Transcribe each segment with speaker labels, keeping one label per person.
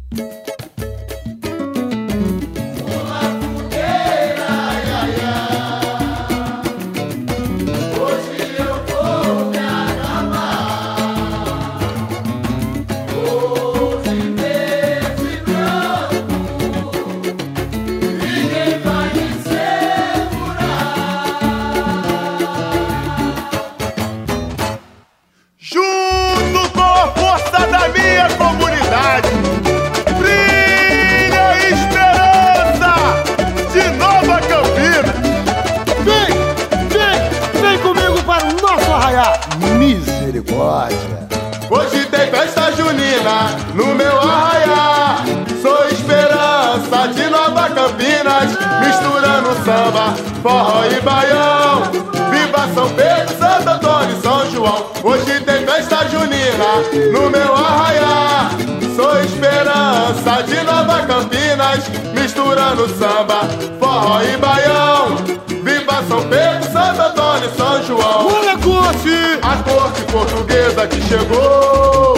Speaker 1: Misericórdia.
Speaker 2: Hoje tem festa junina no meu arraiá. Sou esperança de Nova Campinas, misturando samba, forró e baião. Viva São Pedro, Santo Antônio e São João. Hoje tem festa junina no meu arraiá. Sou esperança de Nova Campinas, misturando samba, forró e baião. Viva São Pedro, Santo Antônio e São João.
Speaker 1: Olha,
Speaker 2: a corte portuguesa que chegou,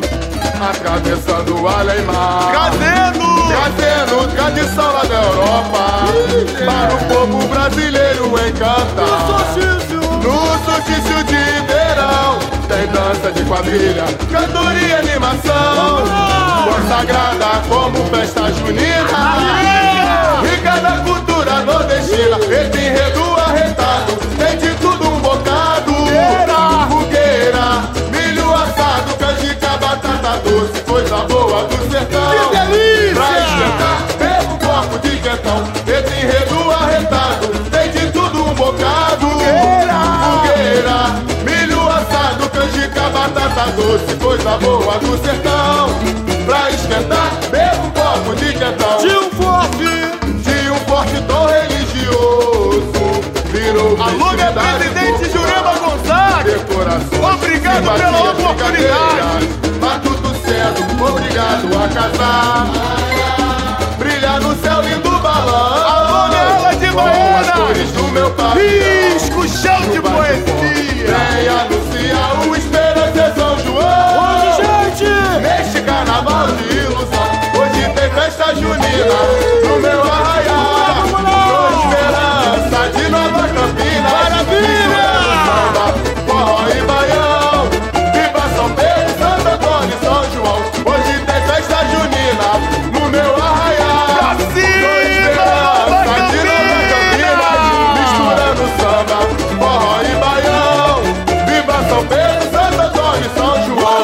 Speaker 2: atravessando o além-mar, trazendo tradição lá da Europa, para o povo brasileiro encantar. No solstício de verão tem dança de quadrilha, cantoria e animação, consagrada como festa junina, rica da cultura nordestina. Esse enredo arretado tem de tudo um bocado: fogueira, milho assado, canjica, batata doce, coisa boa do sertão.
Speaker 1: Que delícia!
Speaker 2: Pra esquentar, beba um copo de quentão. Esse enredo arretado tem de tudo um bocado: fogueira, milho assado, canjica, batata doce, coisa boa do sertão. Pra esquentar, beba um copo de quentão.
Speaker 1: De um forte tom religioso virou
Speaker 2: alô, meu presidente Jurema Gonzaga, obrigado pela oportunidade. Matuto cedo, obrigado a casar. Brilha no céu lindo balão,
Speaker 1: alô, Nela de Baiana,
Speaker 2: com as cores do meu país.
Speaker 1: risco, chão de poesia.
Speaker 2: Vem anunciar o Esperança São João.
Speaker 1: Hoje, gente,
Speaker 2: Neste carnaval de ilusão, hoje tem festa junina no meu arraiá. Sou esperança de Nova Campinas,
Speaker 1: maravilha!
Speaker 2: samba, forró e baião. Viva São Pedro, Santo Antônio e São João. Hoje tem festa junina no meu arraiá. Sou esperança de Nova Campinas, misturando samba, forró e baião. Viva São Pedro, Santo Antônio e São João.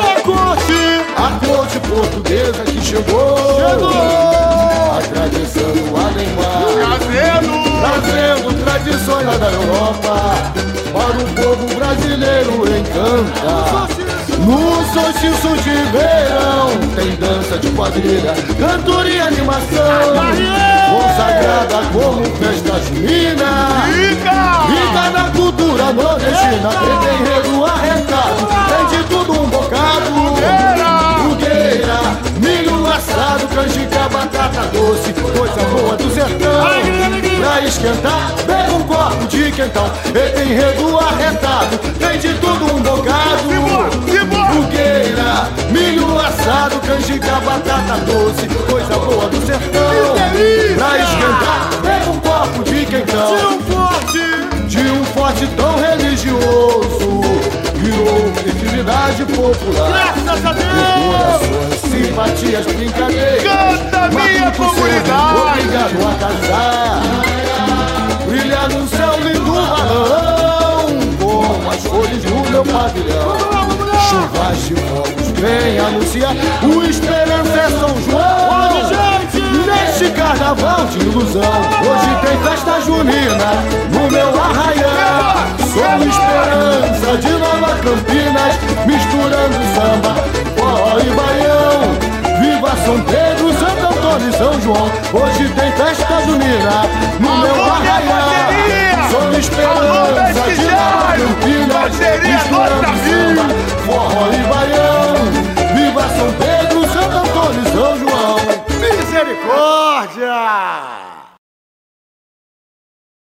Speaker 1: a corte portuguesa que chegou, atravessando o além-mar, trazendo tradições lá da Europa, para o povo brasileiro encanta. No solstício de verão tem dança de quadrilha, cantoria e animação, consagrada como festa junina, rica na cultura nordestina. Tem enredo arretado, tem de tudo um bocado: fogueira, milho assado, canjica, batata doce, coisa boa do sertão. Pra esquentar, beba um copo de quentão. Tem enredo arretado, tem de tudo um bocado: fogueira, milho assado, canjica, batata doce, coisa boa do sertão. Pra esquentar, beba um copo de quentão. De um forte tão religioso virou festividade popular. Graças a Deus! Decorações, simpatias, brincadeiras.
Speaker 2: Canta minha comunidade!
Speaker 1: Obrigado a casar. Brilha no céu lindo balão, com as cores do meu pavilhão. Chuvas de fogos vem anunciar o Esperança é São João. Neste carnaval de ilusão, hoje tem festa junina no meu arraial. Sou esperança de Nova Campinas, misturando samba, forró e baião. Viva São Pedro, Santo Antônio e São João. Hoje tem festa junina no meu arraial. Sou esperança de Nova Campinas, misturando samba, forró e baião. Viva São Pedro, Santo Antônio e São João.
Speaker 3: Misericórdia!